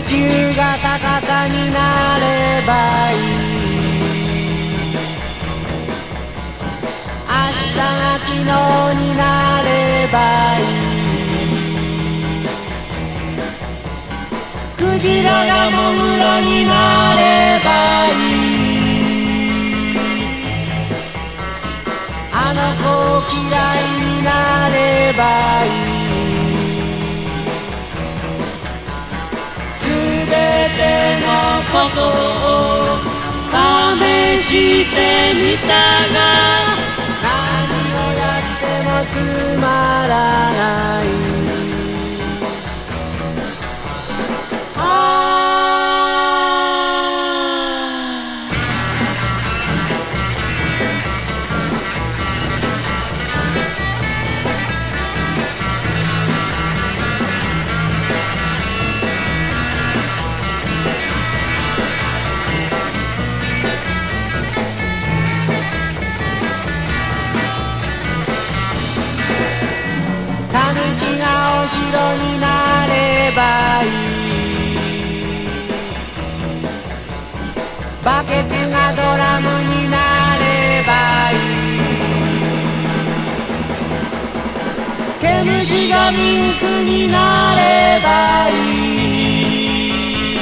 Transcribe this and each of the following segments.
宙が逆さになればいい。明日が昨日になればいい。クジラがモグラになればいい。あの子を嫌いになればいい。すべてのことを試してみたが、何をやってもつまらない。タヌキがお城になればいい。バケツがドラムになればいい。毛虫がミンクになればいい。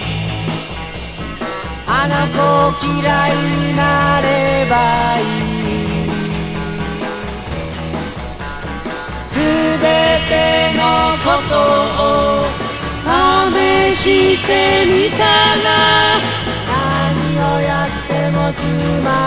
あの子を嫌いになればいい。すべてのことを試してみたが、何をやってもつま